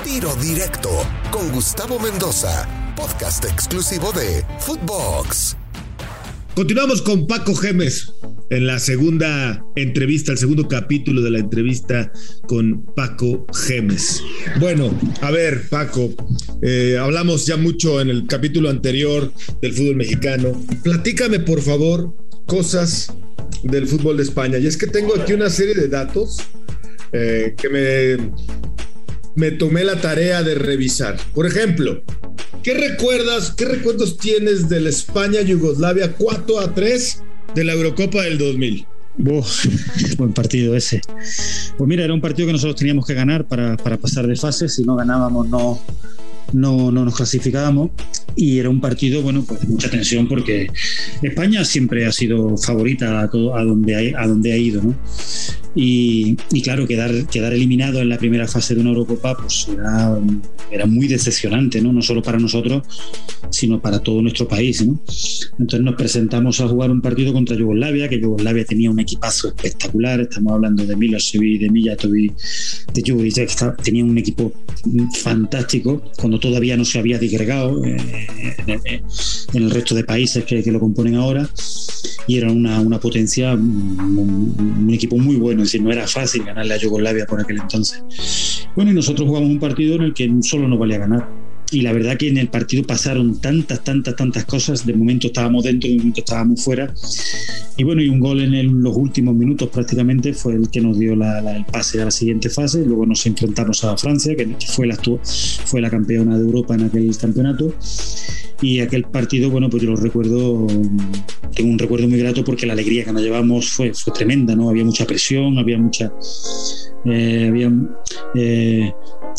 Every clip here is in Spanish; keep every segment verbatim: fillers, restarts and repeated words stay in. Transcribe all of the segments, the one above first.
Tiro Directo con Gustavo Mendoza, podcast exclusivo de Footbox. Continuamos con Paco Gémez en la segunda entrevista, el segundo capítulo de la entrevista con Paco Gémez. Bueno, a ver, Paco, eh, hablamos ya mucho en el capítulo anterior del fútbol mexicano. Platícame, por favor, cosas del fútbol de España. Y es que tengo aquí una serie de datos eh, que me, me tomé la tarea de revisar. Por ejemplo, ¿Qué recuerdas, qué recuerdos tienes del España-Yugoslavia cuatro a tres de la Eurocopa del dos mil? Uf, buen partido ese. Pues mira, era un partido que nosotros teníamos que ganar para, para pasar de fase. Si no ganábamos, no, no, no nos clasificábamos. Y era un partido, bueno, pues de mucha tensión, porque España siempre ha sido favorita a, todo, a, donde, ha, a donde ha ido, ¿no? Y, y claro, quedar, quedar eliminado en la primera fase de una Eurocopa pues era, era muy decepcionante, ¿no? No solo para nosotros, sino para todo nuestro país, ¿no? Entonces nos presentamos a jugar un partido contra Yugoslavia, que Yugoslavia tenía un equipazo espectacular. Estamos hablando de Milosevic, de Mijatovic, de Juric, tenía un equipo fantástico cuando todavía no se había disgregado eh, en, en el resto de países que, que lo componen ahora, y era una, una potencia, un, un equipo muy bueno. Es decir, no era fácil ganarle a Yugoslavia por aquel entonces. Bueno, y nosotros jugamos un partido en el que solo nos valía ganar. Y la verdad que en el partido pasaron tantas, tantas, tantas cosas. De momento estábamos dentro, de momento estábamos fuera. Y bueno, y un gol en el, los últimos minutos prácticamente fue el que nos dio la, la, el pase a la siguiente fase. Luego nos enfrentamos a Francia, que fue la, fue la campeona de Europa en aquel campeonato. Y aquel partido, bueno, pues yo lo recuerdo, tengo un recuerdo muy grato porque la alegría que nos llevamos fue, fue tremenda, ¿no? Había mucha presión, había mucha... Eh, había eh,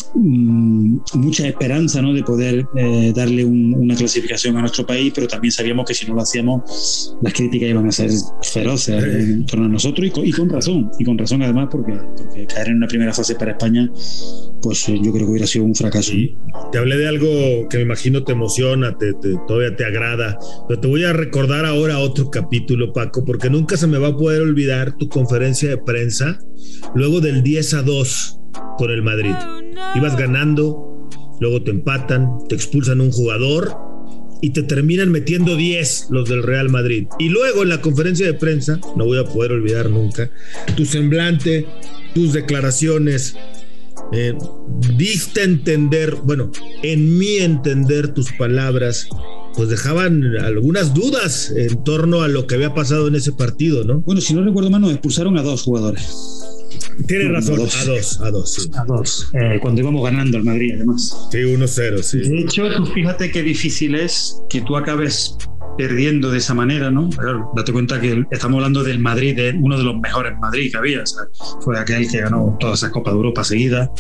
mucha esperanza, ¿no? De poder eh, darle un, una clasificación a nuestro país, pero también sabíamos que si no lo hacíamos las críticas iban a ser feroces en torno a nosotros, y con, y con razón, y con razón además, porque, porque caer en una primera fase para España, pues eh, yo creo que hubiera sido un fracaso. Sí. Te hablé de algo que me imagino te emociona, te, te, todavía te agrada, pero te voy a recordar ahora otro capítulo, Paco, porque nunca se me va a poder olvidar tu conferencia de prensa luego del diez a dos con el Madrid. Ibas ganando, luego te empatan, te expulsan un jugador y te terminan metiendo diez los del Real Madrid. Y luego en la conferencia de prensa, no voy a poder olvidar nunca, tu semblante, tus declaraciones, eh, diste a entender, bueno, en mi entender, tus palabras pues dejaban algunas dudas en torno a lo que había pasado en ese partido, ¿no? Bueno, si no recuerdo mal, nos expulsaron a dos jugadores. Tienes razón, a dos, a dos, a dos, sí. A dos, eh, cuando íbamos ganando al Madrid, además. Sí, uno cero, sí. De hecho, tú fíjate qué difícil es que tú acabes perdiendo de esa manera, ¿no? Claro, date cuenta que estamos hablando del Madrid, de uno de los mejores Madrid que había, o sea, fue aquel que ganó todas esas Copas de Europa seguidas.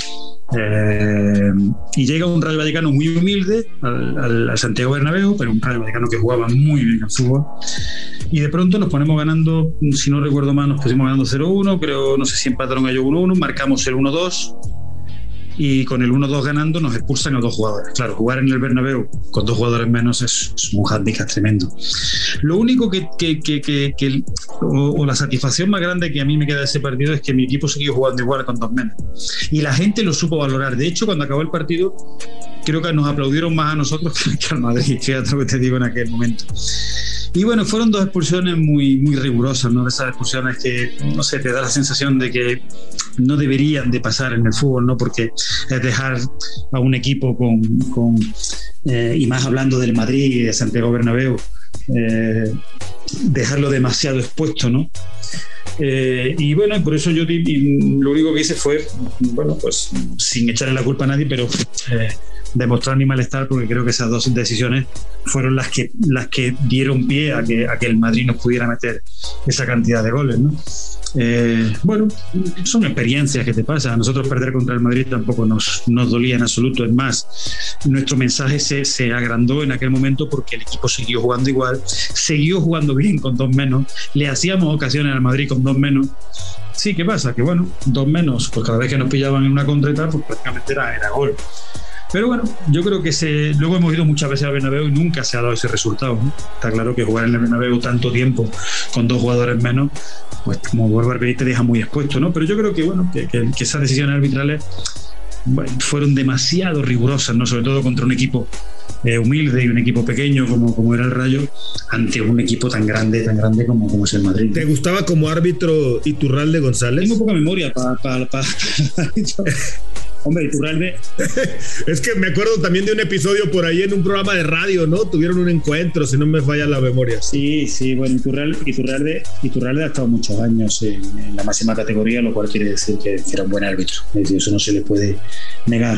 Eh, y llega un Rayo Vallecano muy humilde al, al, al Santiago Bernabéu, pero un Rayo Vallecano que jugaba muy bien al fútbol, y de pronto nos ponemos ganando, si no recuerdo mal, nos pusimos ganando cero uno, creo, no sé si empataron ellos uno uno, marcamos el uno dos, y con el uno dos ganando nos expulsan a dos jugadores. Claro, jugar en el Bernabéu con dos jugadores menos es, es un handicap tremendo. Lo único que, que, que, que, que o, o la satisfacción más grande que a mí me queda de ese partido es que mi equipo siguió jugando igual con dos menos, y la gente lo supo valorar. De hecho, cuando acabó el partido, creo que nos aplaudieron más a nosotros que al Madrid, fíjate lo que te digo en aquel momento. Y bueno, fueron dos expulsiones muy, muy rigurosas, ¿no? De esas expulsiones que, no sé, te da la sensación de que no deberían de pasar en el fútbol, ¿no? Porque es dejar a un equipo con, con eh, y más hablando del Madrid y de Santiago Bernabéu, eh, dejarlo demasiado expuesto, ¿no? Eh, y bueno, por eso yo y lo único que hice fue, bueno, pues sin echarle la culpa a nadie, pero eh, demostrar mi malestar, porque creo que esas dos decisiones fueron las que, las que dieron pie a que, a que el Madrid nos pudiera meter esa cantidad de goles, ¿no? Eh, bueno, son experiencias que te pasan. A nosotros perder contra el Madrid tampoco nos, nos dolía en absoluto. Es más, nuestro mensaje se, se agrandó en aquel momento porque el equipo siguió jugando igual, siguió jugando bien con dos menos, le hacíamos ocasiones al Madrid con dos menos. Sí, ¿qué pasa? Que bueno, dos menos, pues cada vez que nos pillaban en una contra y tal, pues prácticamente era, era gol. Pero bueno, yo creo que se, luego hemos ido muchas veces al Bernabéu y nunca se ha dado ese resultado, ¿no? Está claro que jugar en el Bernabéu tanto tiempo con dos jugadores menos, pues como vuelvo a repetir, te deja muy expuesto, ¿no? Pero yo creo que bueno, que, que, que esas decisiones arbitrales bueno, fueron demasiado rigurosas, ¿no? Sobre todo contra un equipo eh, humilde y un equipo pequeño como, como era el Rayo, ante un equipo tan grande, tan grande como, como es el Madrid. ¿Te gustaba como árbitro Iturralde González? Tengo poca memoria para pa, pa, pa, hombre, Iturralde. Es que me acuerdo también de un episodio por ahí en un programa de radio, ¿no? Tuvieron un encuentro, si no me falla la memoria. Sí, sí, bueno, Iturralde, Iturralde, Iturralde ha estado muchos años en, en la máxima categoría, lo cual quiere decir que, que era un buen árbitro. Es decir, eso no se le puede negar.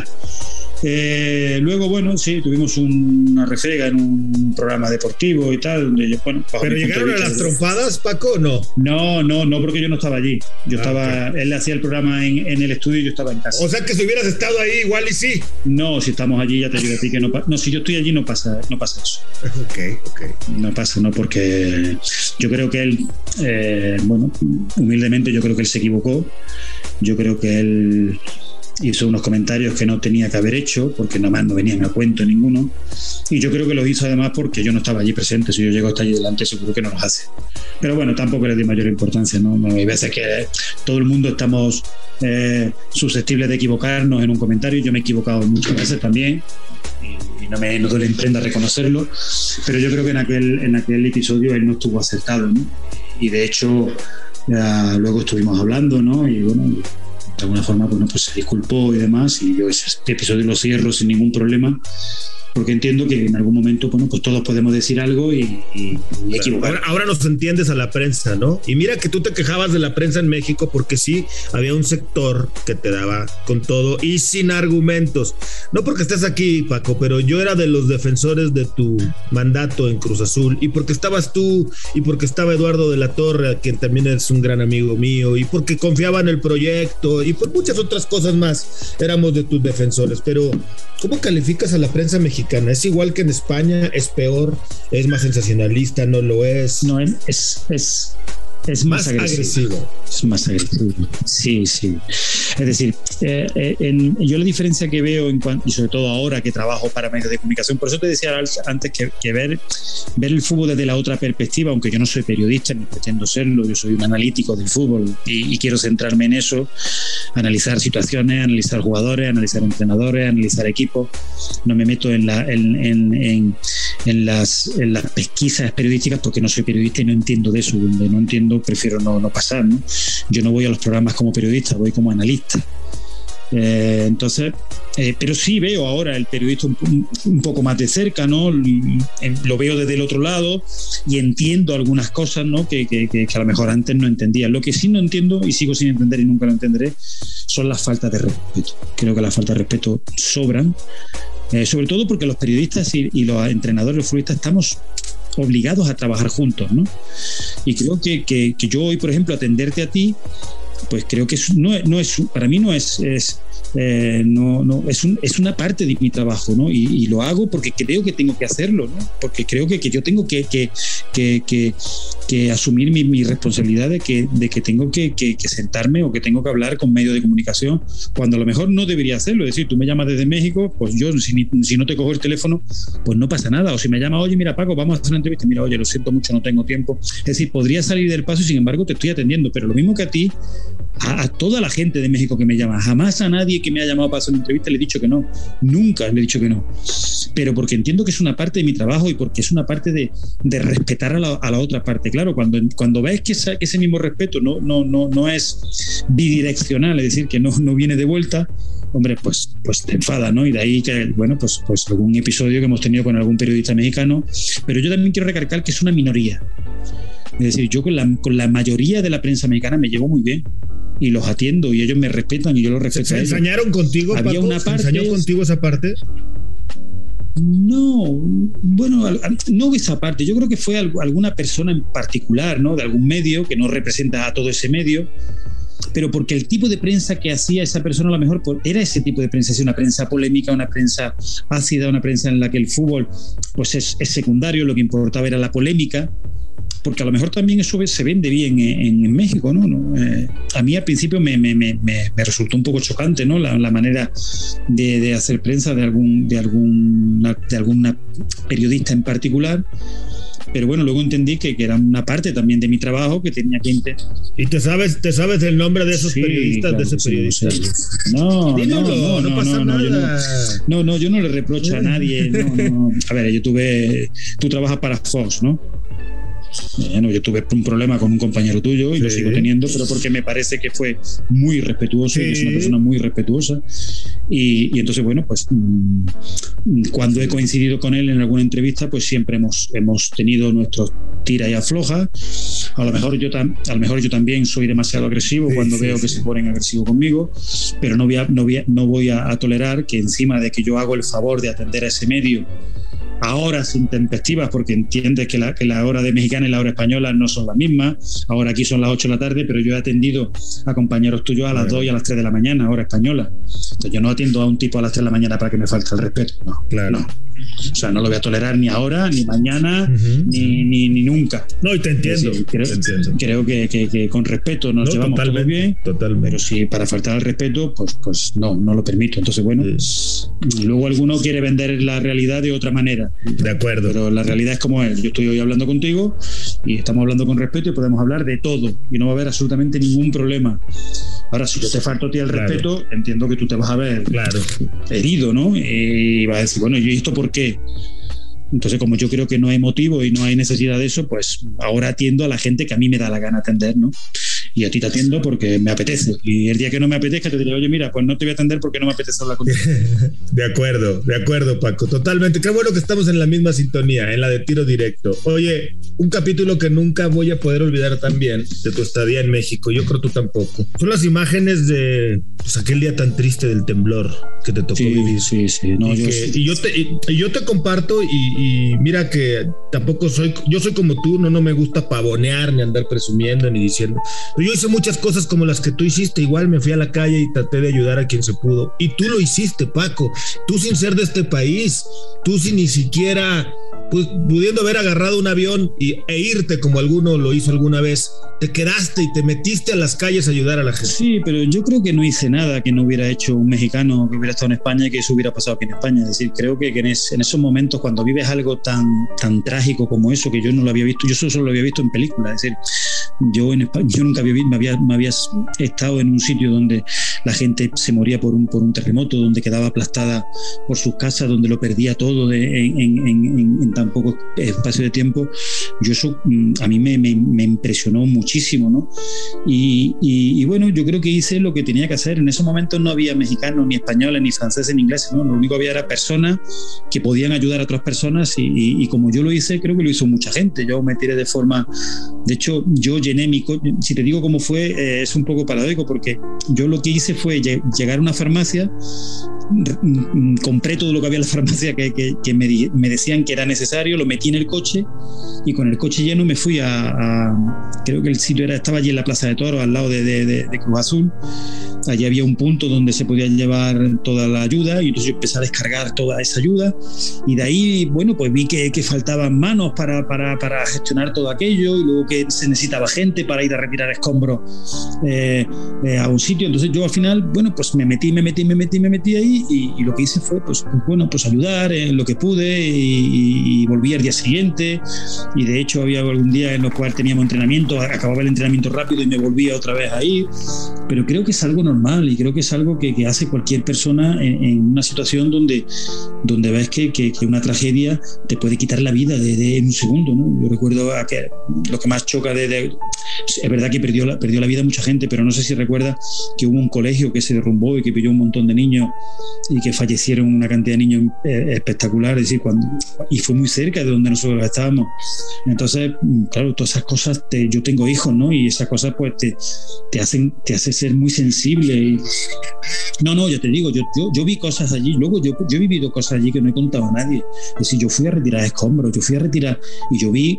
Eh, luego, bueno, sí, tuvimos una refriega en un programa deportivo y tal, donde yo, bueno, ¿pero llegaron a las de... trompadas, Paco, o no? No, no, no, porque yo no estaba allí. Yo ah, estaba, okay. Él hacía el programa en, en el estudio y yo estaba en casa. O sea que si hubieras estado ahí, igual y sí. No, si estamos allí, ya te digo a ti que no pasa. No, si yo estoy allí, no pasa, no pasa eso. Ok, ok. No pasa, no, porque yo creo que él, eh, bueno, humildemente, yo creo que él se equivocó. Yo creo que él hizo unos comentarios que no tenía que haber hecho, porque nada más no venían a cuento ninguno, y yo creo que los hizo además porque yo no estaba allí presente. Si yo llego hasta allí delante, seguro que no los hace, pero bueno, tampoco le di mayor importancia, ¿no? Hay veces que todo el mundo estamos eh, susceptibles de equivocarnos en un comentario. Yo me he equivocado muchas veces también y, y no me no duele en prenda reconocerlo, pero yo creo que en aquel, en aquel episodio él no estuvo acertado, ¿no? Y de hecho ya, luego estuvimos hablando, ¿no? Y bueno, de alguna forma, bueno, pues se disculpó y demás, y yo este episodio lo cierro sin ningún problema, porque entiendo que en algún momento, bueno, pues todos podemos decir algo y, y, y equivocar. Ahora, ahora nos entiendes a la prensa, ¿no? Y mira que tú te quejabas de la prensa en México porque sí, había un sector que te daba con todo y sin argumentos. No porque estés aquí, Paco, pero yo era de los defensores de tu mandato en Cruz Azul, y porque estabas tú, y porque estaba Eduardo de la Torre, quien también es un gran amigo mío, y porque confiaba en el proyecto, y por muchas otras cosas más, éramos de tus defensores. Pero ¿cómo calificas a la prensa mexicana? ¿Es igual que en España? ¿Es peor? ¿Es más sensacionalista? ¿No lo es? No, es, es, es más, más agresivo. agresivo. Es más agresivo. Sí, sí. Es decir, eh, eh, en, yo la diferencia que veo, en cuanto, y sobre todo ahora que trabajo para medios de comunicación, por eso te decía antes que, que ver, ver el fútbol desde la otra perspectiva, aunque yo no soy periodista ni pretendo serlo, yo soy un analítico del fútbol y, y quiero centrarme en eso, analizar situaciones, analizar jugadores, analizar entrenadores, analizar equipos. No me meto en, la, en, en, en, en, las, en las pesquisas periodísticas porque no soy periodista y no entiendo de eso. Donde no entiendo, prefiero no, no pasar, ¿no? Yo no voy a los programas como periodista, voy como analista. Eh, entonces, eh, pero sí veo ahora el periodista un, un poco más de cerca, ¿no? Lo veo desde el otro lado y entiendo algunas cosas, ¿no? Que, que, que a lo mejor antes no entendía. Lo que sí no entiendo y sigo sin entender y nunca lo entenderé son las faltas de respeto. Creo que las faltas de respeto sobran, eh, sobre todo porque los periodistas y, y los entrenadores, los futbolistas, estamos obligados a trabajar juntos, ¿no? Y creo que, que, que yo hoy, por ejemplo, atenderte a ti, pues creo que es, no, no es, para mí no es, es eh, no, no, es, un, es una parte de mi trabajo, ¿no? Y, y lo hago porque creo que tengo que hacerlo, ¿no? Porque creo que, que yo tengo que, que, que, que, que asumir mi, mi responsabilidad de que, de que tengo que, que, que sentarme o que tengo que hablar con medios de comunicación cuando a lo mejor no debería hacerlo. Es decir, tú me llamas desde México, pues yo si, si no te cojo el teléfono, pues no pasa nada. O si me llamas, oye, mira, Paco, vamos a hacer una entrevista, mira, oye, lo siento mucho, no tengo tiempo. Es decir, podría salir del paso y sin embargo te estoy atendiendo, pero lo mismo que a ti, a, a toda la gente de México que me llama, jamás a nadie que me ha llamado para hacer una entrevista le he dicho que no, nunca le he dicho que no, pero porque entiendo que es una parte de mi trabajo y porque es una parte de, de respetar a la, a la otra parte. Claro, cuando, cuando ves que, esa, que ese mismo respeto no, no, no, no es bidireccional, es decir, que no, no viene de vuelta, hombre, pues, pues te enfada, ¿no? Y de ahí que, bueno, pues, pues algún episodio que hemos tenido con algún periodista mexicano, pero yo también quiero recalcar que es una minoría. Es decir, yo con la, con la mayoría de la prensa mexicana me llevo muy bien y los atiendo y ellos me respetan y yo los respeto. ¿Se, a ellos. ¿Se ensañaron contigo, Había Paco? Una parte, ¿Se ensañó contigo esa parte? No, bueno, no esa parte. Yo creo que fue alguna persona en particular, ¿no? De algún medio que no representa a todo ese medio, pero porque el tipo de prensa que hacía esa persona a lo mejor era ese tipo de prensa, es una prensa polémica, una prensa ácida, una prensa en la que el fútbol pues es, es secundario, lo que importaba era la polémica, porque a lo mejor también eso se vende bien en, en México, ¿no? ¿no? Eh, a mí al principio me, me, me, me resultó un poco chocante, ¿no? La, la manera de, de hacer prensa de algún, de, algún, de alguna periodista en particular, pero bueno, luego entendí que, que era una parte también de mi trabajo que tenía que intentar. ¿Y te sabes, te sabes el nombre de esos sí, periodistas, claro, de ese sí, periodista? No, Dímelo, no, no, no, no pasa no, nada. Yo no, no, no, yo no le reprocho a nadie. No, no. A ver, yo tuve, tú trabajas para Fox, ¿no? Bueno, yo tuve un problema con un compañero tuyo y sí. lo sigo teniendo, pero porque me parece que fue muy respetuoso, sí. y es una persona muy respetuosa. Y, y entonces, bueno, pues mmm, cuando he coincidido con él en alguna entrevista, pues siempre hemos, hemos tenido nuestros tira y afloja. A lo mejor yo, tam, a lo mejor yo también soy demasiado agresivo sí, cuando sí, veo sí. que se ponen agresivos conmigo, pero no voy, a, no voy, a, no voy a, a tolerar que encima de que yo hago el favor de atender a ese medio a horas intempestivas, porque entiendes que la, que la hora de mexicana y la hora española no son las mismas. Ahora aquí son las ocho de la tarde, pero yo he atendido a compañeros tuyos a las bueno. dos y a las tres de la mañana, hora española. Entonces yo no atiendo a un tipo a las tres de la mañana para que me falte el respeto. No, claro. no. O sea, no lo voy a tolerar ni ahora, ni mañana, uh-huh. ni, ni, ni nunca. No, y te entiendo. Sí, creo, te entiendo. creo que, que, que con respeto nos no, llevamos todos bien. Totalmente. Pero si para faltar al respeto, pues, pues no, no lo permito. Entonces, bueno, sí. luego alguno quiere vender la realidad de otra manera. De acuerdo. Pero la realidad es como es. Yo estoy hoy hablando contigo y estamos hablando con respeto y podemos hablar de todo y no va a haber absolutamente ningún problema. Ahora, si yo te falto a ti el claro. respeto, entiendo que tú te vas a ver claro. herido, ¿no? Y vas a decir, bueno, ¿y esto por qué? Entonces, como yo creo que no hay motivo y no hay necesidad de eso, pues ahora atiendo a la gente que a mí me da la gana atender, ¿no? Y a ti te atiendo porque me apetece. Y el día que no me apetezca te diré, oye, mira, pues no te voy a atender porque no me apetece hablar contigo. De acuerdo, de acuerdo, Paco. Totalmente. Qué bueno que estamos en la misma sintonía, en la de tiro directo. Oye, un capítulo que nunca voy a poder olvidar también de tu estadía en México. Yo creo tú tampoco. Son las imágenes de pues, aquel día tan triste del temblor que te tocó sí, vivir. Sí, sí. No, y, yo que, sí. y, yo te, y, y yo te comparto y, y mira que tampoco soy, yo soy como tú, no, no me gusta pavonear ni andar presumiendo ni diciendo. Yo hice muchas cosas como las que tú hiciste, igual me fui a la calle y traté de ayudar a quien se pudo. Y tú lo hiciste, Paco, tú sin ser de este país, tú sin ni siquiera pues, pudiendo haber agarrado un avión y, e irte como alguno lo hizo alguna vez, te quedaste y te metiste a las calles a ayudar a la gente. Sí, pero yo creo que no hice nada que no hubiera hecho un mexicano que hubiera estado en España y que eso hubiera pasado aquí en España. Es decir, creo que, que en, es, en esos momentos cuando vives algo tan, tan trágico como eso, que yo no lo había visto, yo solo lo había visto en películas, es decir, yo en España, yo nunca había, me había, me había estado en un sitio donde la gente se moría por un, por un terremoto, donde quedaba aplastada por sus casas, donde lo perdía todo de, en, en, en, en tan poco espacio de tiempo. Yo eso a mí me, me, me impresionó muchísimo, ¿no? Y, y, y bueno, yo creo que hice lo que tenía que hacer. En esos momentos no había mexicanos, ni españoles, ni franceses, ni ingleses, ¿no? Lo único que había era personas que podían ayudar a otras personas y, y, y como yo lo hice, creo que lo hizo mucha gente. Yo me tiré de forma... De hecho, yo llené mi... Co- si te digo cómo fue, eh, es un poco paradójico porque yo lo que hice fue llegar a una farmacia, compré todo lo que había en la farmacia que, que, que me, me decían que era necesario, lo metí en el coche y con el coche lleno me fui a, a creo que el sitio era, estaba allí en la Plaza de Toros al lado de, de, de, de Cruz Azul. Allí había un punto donde se podía llevar toda la ayuda y entonces yo empecé a descargar toda esa ayuda y de ahí, bueno, pues vi que, que faltaban manos para, para, para gestionar todo aquello y luego que se necesitaba gente para ir a retirar escombros eh, eh, a un sitio. Entonces yo al final, bueno, pues me metí, me metí, me metí, me metí ahí y, y lo que hice fue, pues, pues bueno, pues ayudar en lo que pude y, y volví al día siguiente y de hecho había algún día en los cuales teníamos entrenamiento, acababa el entrenamiento rápido y me volvía otra vez a ir, pero creo que es algo normal y creo que es algo que, que hace cualquier persona en, en una situación donde, donde ves que, que, que una tragedia te puede quitar la vida de, de, en un segundo, ¿no? Yo recuerdo a que lo que más choca de, de es verdad que perdió la, perdió la vida mucha gente, pero no sé si recuerdas que hubo un colegio que se derrumbó y que pilló un montón de niños y que fallecieron una cantidad de niños eh, espectacular, es decir, cuando, y fue muy cerca de donde nosotros estábamos. Entonces, claro, todas esas cosas, te, yo tengo hijos, ¿no? Y esas cosas pues te, te hacen te hace ser muy sensible. Y, no, no, ya te digo, yo, yo, yo vi cosas allí, luego yo, yo he vivido cosas allí que no he contado a nadie. Es decir, yo fui a retirar escombros, yo fui a retirar y yo vi,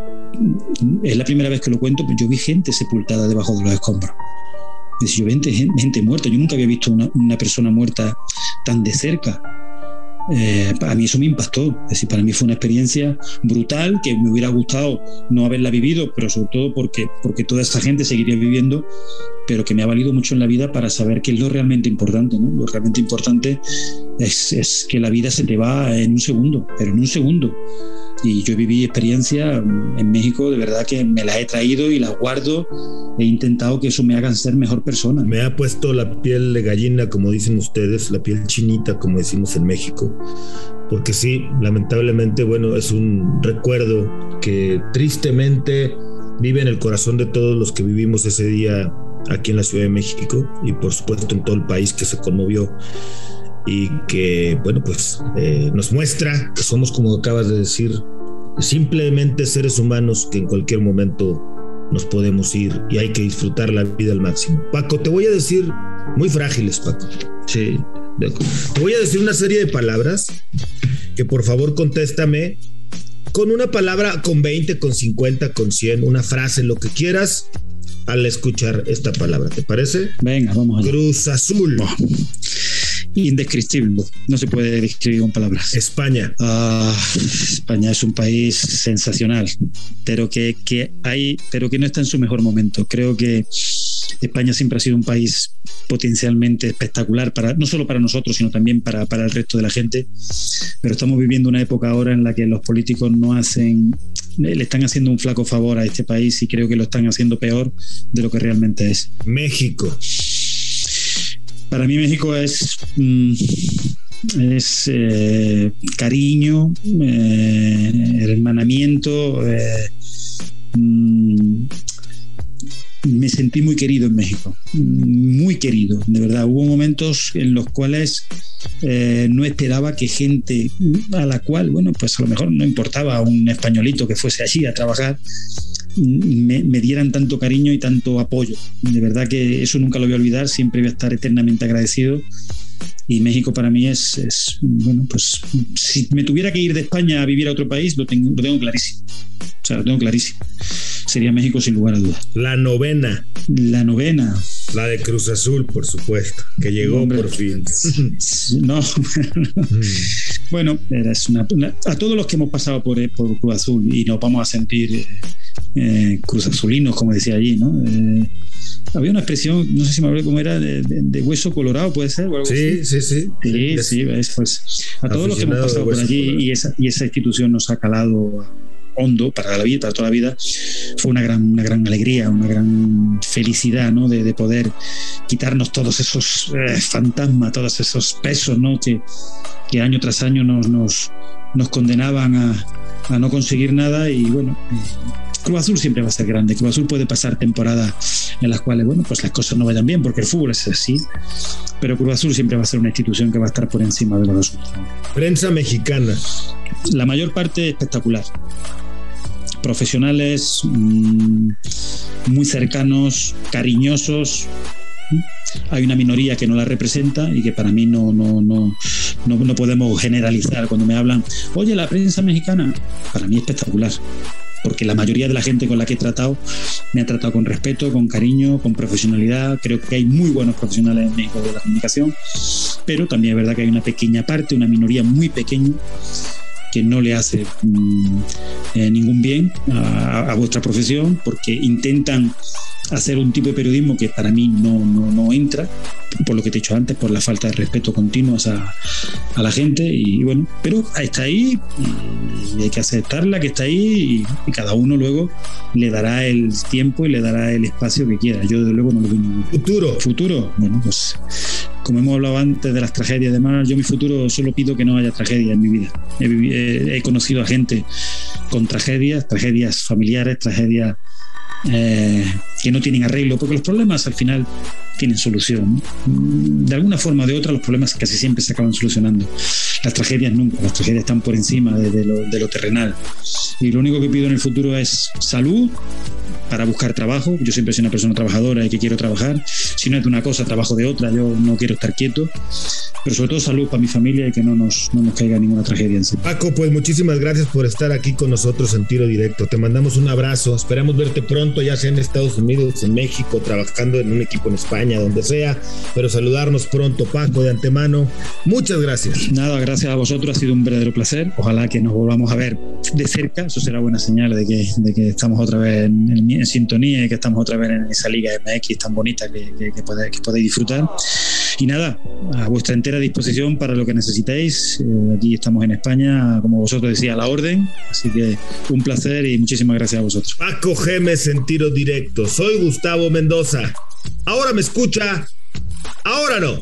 es la primera vez que lo cuento, pero yo vi gente sepultada debajo de los escombros. Es decir, yo vi gente, gente muerta, yo nunca había visto una, una persona muerta tan de cerca. Eh, a mí eso me impactó, es decir, para mí fue una experiencia brutal que me hubiera gustado no haberla vivido, pero sobre todo porque, porque toda esta gente seguiría viviendo, pero que me ha valido mucho en la vida para saber qué es lo realmente importante, ¿no? Lo realmente importante es, es que la vida se te va en un segundo, pero en un segundo. Y yo viví experiencia en México, de verdad que me las he traído y las guardo. He intentado que eso me haga ser mejor persona. Me ha puesto la piel de gallina, como dicen ustedes, la piel chinita, como decimos en México. Porque sí, lamentablemente, bueno, es un recuerdo que tristemente vive en el corazón de todos los que vivimos ese día aquí en la Ciudad de México y por supuesto en todo el país que se conmovió. Y que, bueno, pues eh, nos muestra que somos, como acabas de decir, simplemente seres humanos que en cualquier momento nos podemos ir y hay que disfrutar la vida al máximo. Paco, te voy a decir, muy frágiles, Paco. Sí, te voy a decir una serie de palabras que por favor contéstame con una palabra, con veinte, con cincuenta, con cien, una frase, lo que quieras al escuchar esta palabra. ¿Te parece? Venga, vamos allá. Cruz Azul. Oh. Indescriptible, no se puede describir con palabras. España. Uh, España es un país sensacional, pero que, que hay, pero que no está en su mejor momento. Creo que España siempre ha sido un país potencialmente espectacular, para, no solo para nosotros, sino también para, para el resto de la gente. Pero estamos viviendo una época ahora en la que los políticos no hacen, le están haciendo un flaco favor a este país y creo que lo están haciendo peor de lo que realmente es. México. Para mí México es, mm, es eh, cariño, eh, hermanamiento. Eh, mm, me sentí muy querido en México, muy querido, de verdad. Hubo momentos en los cuales eh, no esperaba que gente a la cual, bueno, pues a lo mejor no importaba un españolito que fuese allí a trabajar, Me, me dieran tanto cariño y tanto apoyo. De verdad que eso nunca lo voy a olvidar, siempre voy a estar eternamente agradecido. Y México para mí es, es bueno, pues si me tuviera que ir de España a vivir a otro país, lo tengo, lo tengo clarísimo. O sea, lo tengo clarísimo. Sería México sin lugar a dudas. La novena. La novena. La de Cruz Azul, por supuesto, que llegó Hombre, por fin. No. Bueno, es una, una, a todos los que hemos pasado por, por Cruz Azul y nos vamos a sentir eh, eh, Cruz Azulinos, como decía allí, ¿no? Eh, había una expresión, no sé si me acuerdo cómo era, de, de, de hueso colorado, ¿puede ser? O algo sí, así. sí, sí. Sí, sí, sí, es, pues, a todos los que hemos pasado por allí y esa, y esa institución nos ha calado hondo para la vida, para toda la vida. Fue una gran, una gran alegría, una gran felicidad, ¿no? De, de poder quitarnos todos esos eh, fantasmas, todos esos pesos, ¿no? Que, que año tras año nos, nos, nos condenaban a, a no conseguir nada. Y bueno, Cruz Azul siempre va a ser grande. Cruz Azul puede pasar temporadas en las cuales, bueno, pues las cosas no vayan bien, porque el fútbol es así, pero Cruz Azul siempre va a ser una institución que va a estar por encima de los resultados. Prensa mexicana. La mayor parte espectacular. Profesionales mmm, muy cercanos, cariñosos. Hay una minoría que no la representa y que para mí no, no, no, no, no podemos generalizar. Cuando me hablan, oye, la prensa mexicana, para mí espectacular, porque la mayoría de la gente con la que he tratado me ha tratado con respeto, con cariño, con profesionalidad. Creo que hay muy buenos profesionales en México de la comunicación, pero también es verdad que hay una pequeña parte, una minoría muy pequeña, que no le hace mmm, eh, ningún bien a, a vuestra profesión, porque intentan hacer un tipo de periodismo que para mí no, no, no entra, por lo que te he dicho antes, por la falta de respeto continuo a, a la gente. Y bueno, pero está ahí y hay que aceptarla que está ahí, y, y cada uno luego le dará el tiempo y le dará el espacio que quiera. Yo desde luego no lo veo ningún futuro. Futuro, bueno, pues como hemos hablado antes de las tragedias de mar, yo mi futuro solo pido que no haya tragedia en mi vida. He, he, he conocido a gente con tragedias, tragedias familiares, tragedias eh, que no tienen arreglo, porque los problemas al final tienen solución. De alguna forma o de otra los problemas casi siempre se acaban solucionando. Las tragedias nunca, las tragedias están por encima de, de, lo, de lo terrenal. Y lo único que pido en el futuro es salud para buscar trabajo. Yo siempre soy una persona trabajadora y que quiero trabajar. Si no es de una cosa, trabajo de otra. Yo no quiero estar quieto. Pero sobre todo salud para mi familia y que no nos, no nos caiga ninguna tragedia en sí. Paco, pues muchísimas gracias por estar aquí con nosotros en Tiro Directo. Te mandamos un abrazo. Esperamos verte pronto, ya sea en Estados Unidos, en México, trabajando en un equipo en España, donde sea. Pero saludarnos pronto, Paco, de antemano. Muchas gracias. Nada, gracias a vosotros. Ha sido un verdadero placer. Ojalá que nos volvamos a ver de cerca. Eso será buena señal de que, de que estamos otra vez en, en, en sintonía y que estamos otra vez en esa Liga M X tan bonita que, que, que, podéis, que podéis disfrutar. Y nada, a vuestra entera disposición para lo que necesitéis. Eh, aquí estamos en España, como vosotros decía, a la orden. Así que un placer y muchísimas gracias a vosotros. Paco Gémez en Tiro Directo. Soy Gustavo Mendoza. Ahora me escucha, ahora no.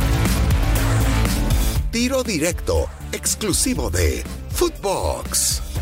Tiro Directo, exclusivo de Footbox.